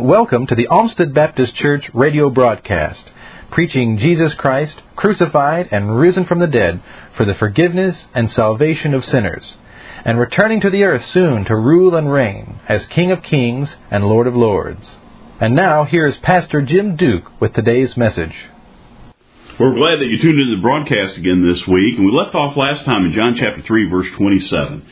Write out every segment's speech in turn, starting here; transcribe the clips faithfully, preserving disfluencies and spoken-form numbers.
and welcome to the Olmsted Baptist Church radio broadcast, preaching Jesus Christ, crucified and risen from the dead for the forgiveness and salvation of sinners, and returning to the earth soon to rule and reign as King of Kings and Lord of Lords. And now, here is Pastor Jim Duke with today's message. We're glad that you tuned into the broadcast again this week, and we left off last time in John chapter three, verse twenty-seven.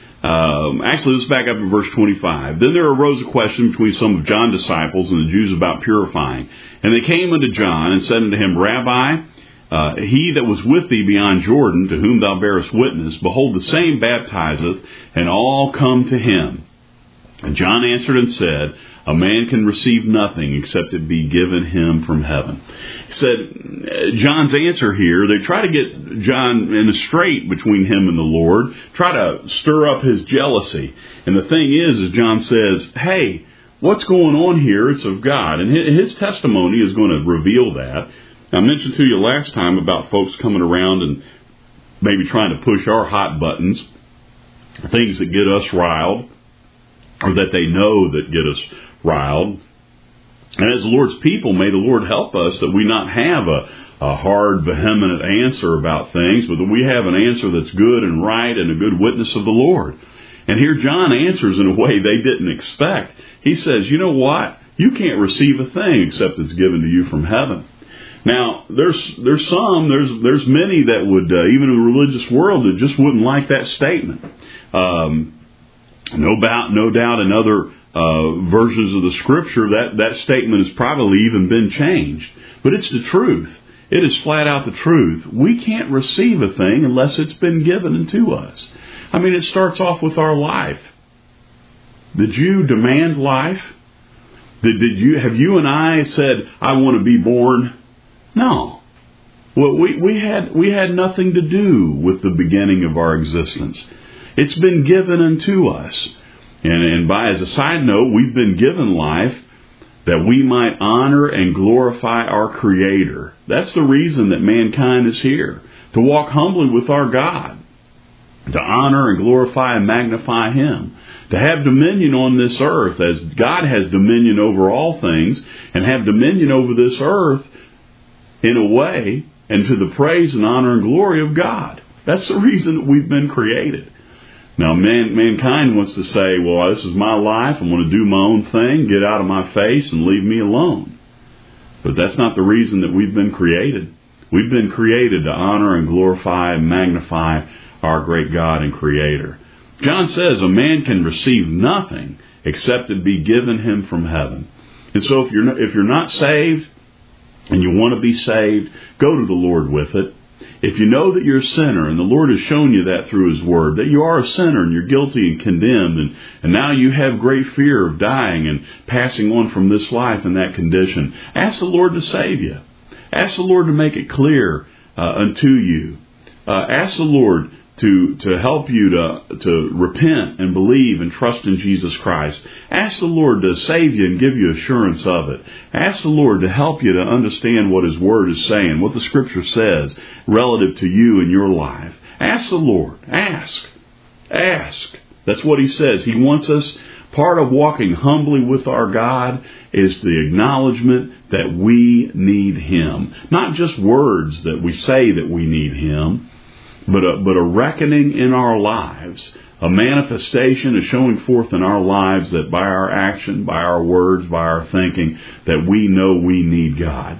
Um, actually, let's back up to verse twenty-five. Then there arose a question between some of John's disciples and the Jews about purifying. And they came unto John and said unto him, Rabbi, uh, he that was with thee beyond Jordan, to whom thou bearest witness, behold, the same baptizeth, and all come to him. And John answered and said, A man can receive nothing except it be given him from heaven. He said, John's answer here, they try to get John in a strait between him and the Lord, try to stir up his jealousy. And the thing is, is John says, hey, what's going on here? It's of God. And his testimony is going to reveal that. I mentioned to you last time about folks coming around and maybe trying to push our hot buttons, things that get us riled, or that they know that get us riled. And as the Lord's people, may the Lord help us that we not have a, a hard, vehement answer about things, but that we have an answer that's good and right and a good witness of the Lord. And here John answers in a way they didn't expect. He says, you know what? You can't receive a thing except it's given to you from heaven. Now, there's there's some, there's there's many that would, uh, even in the religious world, that just wouldn't like that statement. Um, no doubt, no doubt in other Uh, versions of the Scripture, that, that statement has probably even been changed. But it's the truth. It is flat out the truth. We can't receive a thing unless it's been given unto us. I mean, it starts off with our life. Did you demand life? Did, did you have you and I said, I want to be born? No. Well, we, we had we had nothing to do with the beginning of our existence. It's been given unto us. And, and by as a side note, we've been given life that we might honor and glorify our Creator. That's the reason that mankind is here, to walk humbly with our God, to honor and glorify and magnify Him, to have dominion on this earth as God has dominion over all things, and have dominion over this earth in a way and to the praise and honor and glory of God. That's the reason that we've been created. Now, man, mankind wants to say, well, this is my life. I'm going to do my own thing, get out of my face, and leave me alone. But that's not the reason that we've been created. We've been created to honor and glorify and magnify our great God and Creator. John says a man can receive nothing except it be given him from heaven. And so if you're not, if you're not saved and you want to be saved, go to the Lord with it. If you know that you're a sinner, and the Lord has shown you that through His Word, that you are a sinner and you're guilty and condemned, and, and now you have great fear of dying and passing on from this life in that condition, ask the Lord to save you. Ask the Lord to make it clear uh, unto you. Uh, ask the Lord to, to help you to, to repent and believe and trust in Jesus Christ. Ask the Lord to save you and give you assurance of it. Ask the Lord to help you to understand what His Word is saying, what the Scripture says relative to you and your life. Ask the Lord. Ask. Ask. That's what He says. He wants us, part of walking humbly with our God is the acknowledgement that we need Him. Not just words that we say that we need Him, But a, but a reckoning in our lives, a manifestation, a showing forth in our lives that by our action, by our words, by our thinking, that we know we need God.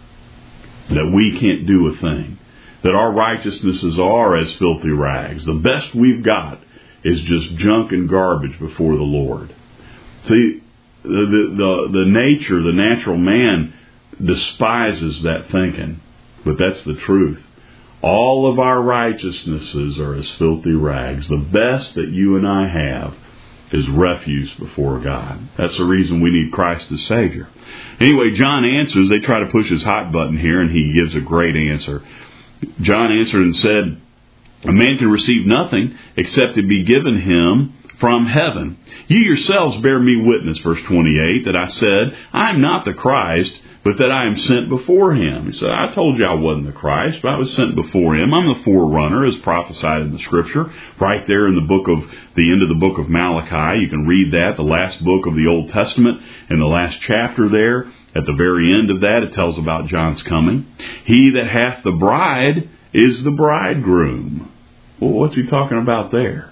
That we can't do a thing. That our righteousnesses are as filthy rags. The best we've got is just junk and garbage before the Lord. See, the, the, the nature, the natural man despises that thinking. But that's the truth. All of our righteousnesses are as filthy rags. The best that you and I have is refuse before God. That's the reason we need Christ as Savior. Anyway, John answers. They try to push his hot button here, and he gives a great answer. John answered and said, A man can receive nothing except it be given him from heaven. You yourselves bear me witness, verse twenty-eight, that I said, I am not the Christ, but that I am sent before him. He said, I told you I wasn't the Christ, but I was sent before him. I'm the forerunner, as prophesied in the Scripture, right there in the book of the end of the book of Malachi. You can read that, the last book of the Old Testament, in the last chapter there. At the very end of that, it tells about John's coming. He that hath the bride is the bridegroom. Well, what's he talking about there?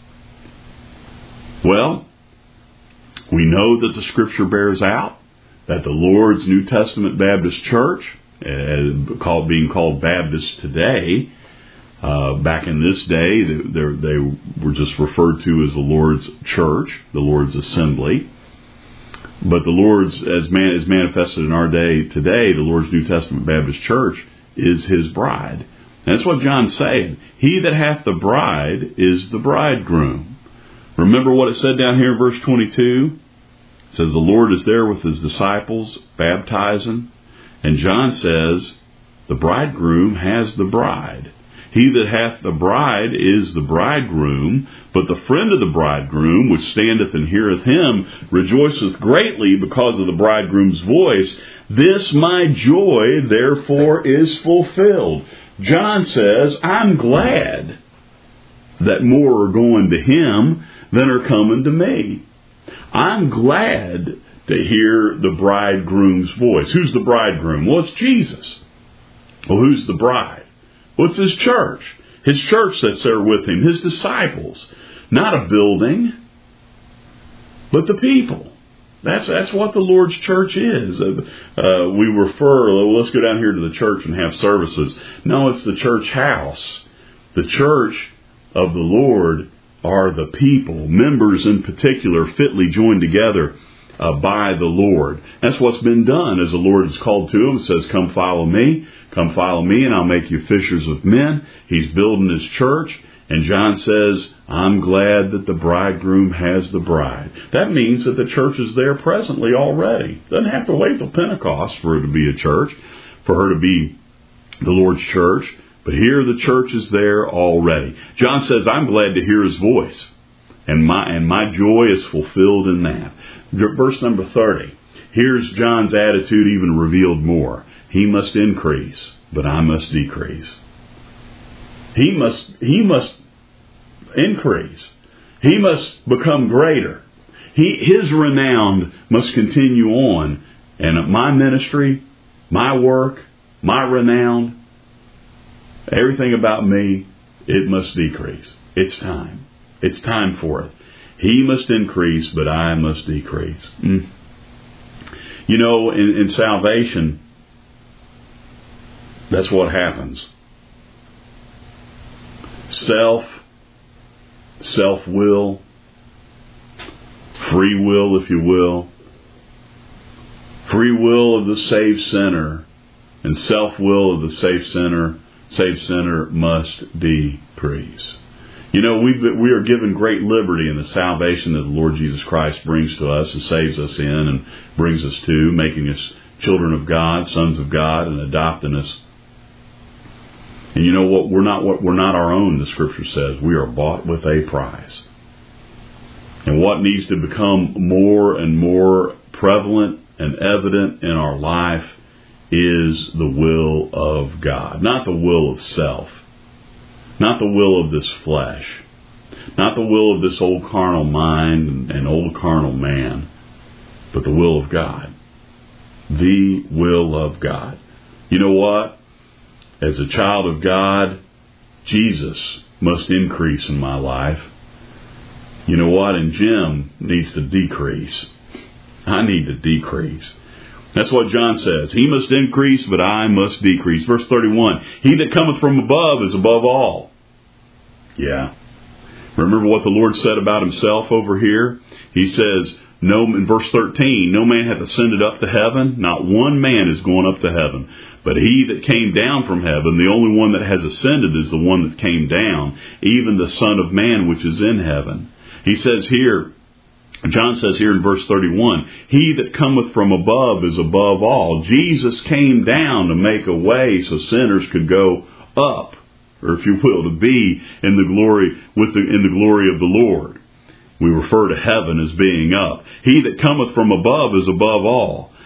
Well, we know that the Scripture bears out that the Lord's New Testament Baptist Church, uh, called, being called Baptist today, uh, back in this day, they, they were just referred to as the Lord's Church, the Lord's Assembly. But the Lord's, as man is manifested in our day today, the Lord's New Testament Baptist Church is his bride. And that's what John's saying. He that hath the bride is the bridegroom. Remember what it said down here in verse twenty-two? It says the Lord is there with his disciples, baptizing. And John says, the bridegroom has the bride. He that hath the bride is the bridegroom, but the friend of the bridegroom, which standeth and heareth him, rejoiceth greatly because of the bridegroom's voice. This my joy, therefore, is fulfilled. John says, I'm glad that more are going to him than are coming to me. I'm glad to hear the bridegroom's voice. Who's the bridegroom? Well, it's Jesus. Well, who's the bride? Well, it's his church. His church that's there with him. His disciples. Not a building, but the people. That's that's what the Lord's church is. Uh, uh, we refer, well, let's go down here to the church and have services. No, it's the church house. The church of the Lord are the people, members in particular, fitly joined together uh, by the Lord. That's what's been done as the Lord has called to him. Says, come follow me, come follow me, and I'll make you fishers of men. He's building his church, and John says, I'm glad that the bridegroom has the bride. That means that the church is there presently already. Doesn't have to wait till Pentecost for her to be a church, for her to be the Lord's church. But here the church is there already. John says, I'm glad to hear his voice. And my and my joy is fulfilled in that. Verse number thirty. Here's John's attitude even revealed more. He must increase, but I must decrease. He must he must increase. He must become greater. He his renown must continue on. And my ministry, my work, my renown, everything about me, it must decrease. It's time. It's time for it. He must increase, but I must decrease. Mm. You know, in, in salvation, that's what happens. Self, self-will, free will, if you will, free will of the saved sinner, and self-will of the saved sinner, saved sinner must decrease. You know, we we are given great liberty in the salvation that the Lord Jesus Christ brings to us and saves us in and brings us to, making us children of God, sons of God, and adopting us. And you know what? We're not what we're not our own. The Scripture says we are bought with a price. And what needs to become more and more prevalent and evident in our life is the will of God, not the will of self. Not the will of this flesh. Not the will of this old carnal mind and old carnal man. But the will of God. The will of God. You know what? As a child of God, Jesus must increase in my life. You know what? And Jim needs to decrease. I need to decrease. That's what John says. He must increase, but I must decrease. Verse thirty-one, he that cometh from above is above all. Yeah. Remember what the Lord said about himself over here? He says, no, in verse thirteen, no man hath ascended up to heaven. Not one man is going up to heaven. But he that came down from heaven, the only one that has ascended is the one that came down, even the Son of Man which is in heaven. He says here, John says here in verse thirty-one, he that cometh from above is above all. Jesus came down to make a way so sinners could go up, or if you will, to be in the glory with the in the glory of the Lord. We refer to heaven as being up. He that cometh from above is above all.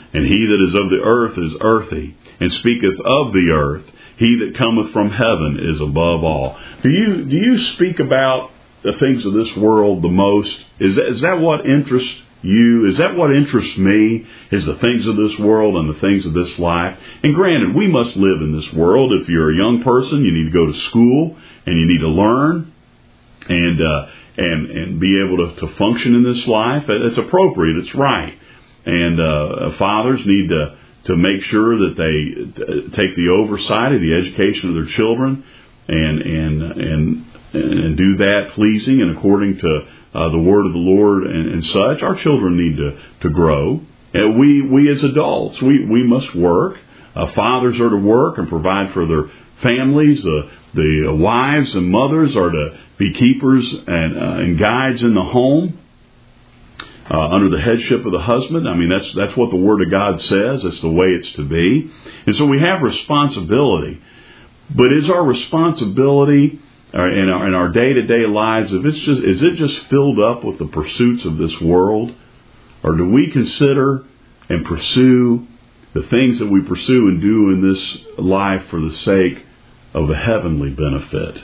And he that is of the earth is earthy, and speaketh of the earth. He that cometh from heaven is above all. Do you do you speak about the things of this world the most? Is that, is that what interests you? Is that what interests me? Is the things of this world and the things of this life? And granted, we must live in this world. If you're a young person, you need to go to school and you need to learn and uh, and and be able to, to function in this life. It's appropriate. It's right. And uh, fathers need to, to make sure that they take the oversight of the education of their children and and and and do that pleasing and according to uh, the word of the Lord and, and such. Our children need to, to grow. And we we as adults, we, we must work. Uh, fathers are to work and provide for their families. Uh, the wives and mothers are to be keepers and, uh, and guides in the home. Uh, under the headship of the husband. I mean, that's that's what the Word of God says. That's the way it's to be. And so we have responsibility. But is our responsibility uh, in our in our day-to-day lives, if it's just is it just filled up with the pursuits of this world? Or do we consider and pursue the things that we pursue and do in this life for the sake of a heavenly benefit?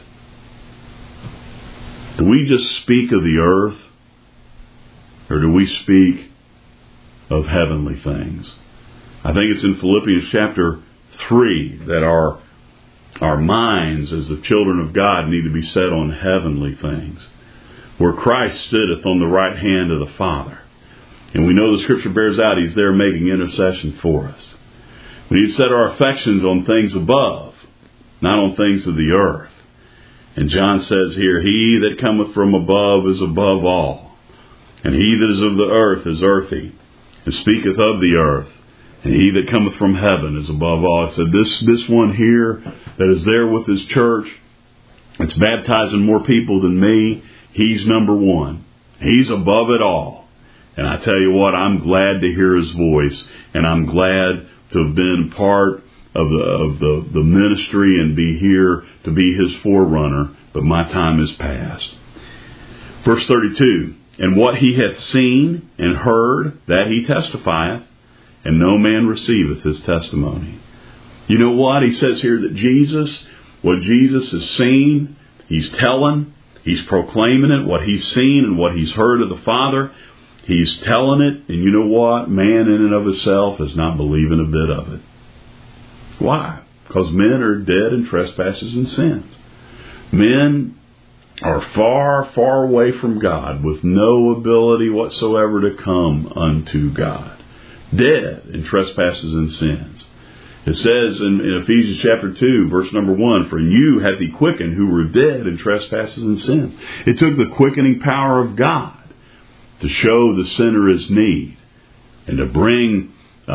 Do we just speak of the earth? Or do we speak of heavenly things? I think it's in Philippians chapter three that our our minds as the children of God need to be set on heavenly things, where Christ sitteth on the right hand of the Father. And we know the Scripture bears out He's there making intercession for us. We need to set our affections on things above, not on things of the earth. And John says here, He that cometh from above is above all. And he that is of the earth is earthy, and speaketh of the earth. And he that cometh from heaven is above all. I said, this, this one here that is there with his church, it's baptizing more people than me, he's number one. He's above it all. And I tell you what, I'm glad to hear his voice, and I'm glad to have been part of the, of the, the ministry and be here to be his forerunner, but my time is past. Verse thirty-two. And what he hath seen and heard, that he testifieth, and no man receiveth his testimony. You know what? He says here that Jesus, what Jesus has seen, he's telling, he's proclaiming it, what he's seen and what he's heard of the Father, he's telling it, and you know what? Man in and of himself is not believing a bit of it. Why? Because men are dead in trespasses and sins. Men are far, far away from God, with no ability whatsoever to come unto God. Dead in trespasses and sins. It says in, in Ephesians chapter two, verse number one, For you hath he quickened who were dead in trespasses and sins. It took the quickening power of God to show the sinner his need and to bring uh,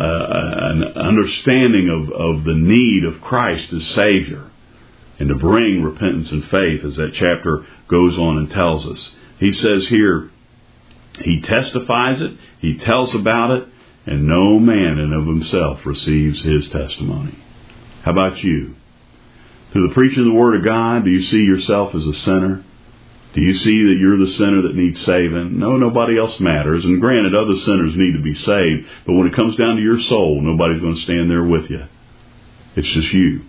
an understanding of, of the need of Christ as Savior. And to bring repentance and faith, as that chapter goes on and tells us. He says here, he testifies it, he tells about it, and no man in of himself receives his testimony. How about you? Through the preaching of the Word of God, do you see yourself as a sinner? Do you see that you're the sinner that needs saving? No, nobody else matters. And granted, other sinners need to be saved. But when it comes down to your soul, nobody's going to stand there with you. It's just you.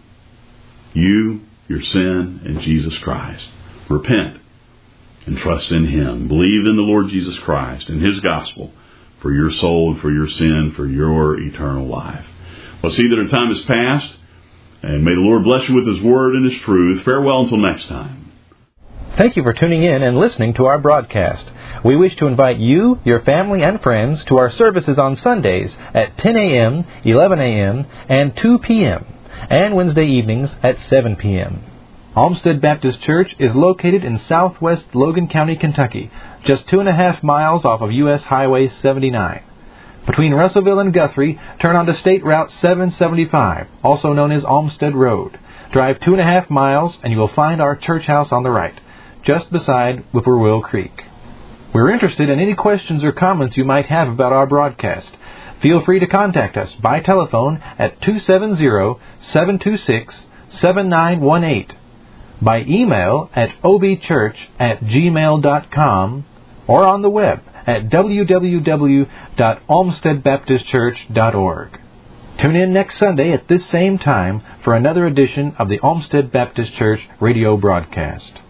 You, your sin, and Jesus Christ. Repent and trust in Him. Believe in the Lord Jesus Christ and His gospel for your soul and for your sin, for your eternal life. Well, see that our time is past, and may the Lord bless you with His word and His truth. Farewell until next time. Thank you for tuning in and listening to our broadcast. We wish to invite you, your family, and friends to our services on Sundays at ten a.m., eleven a.m., and two p.m., and Wednesday evenings at seven p.m. Olmsted Baptist Church is located in southwest Logan County, Kentucky, just two and a half miles off of U S Highway seventy-nine. Between Russellville and Guthrie, turn onto State Route seven seventy-five, also known as Olmsted Road. Drive two and a half miles and you will find our church house on the right, just beside Whippoorwill Creek. We're interested in any questions or comments you might have about our broadcast. Feel free to contact us by telephone at two seven zero, seven two six, seven nine one eight, by email at obchurch at gmail dot com, or on the web at w w w dot olmsted baptist church dot org. Tune in next Sunday at this same time for another edition of the Olmsted Baptist Church radio broadcast.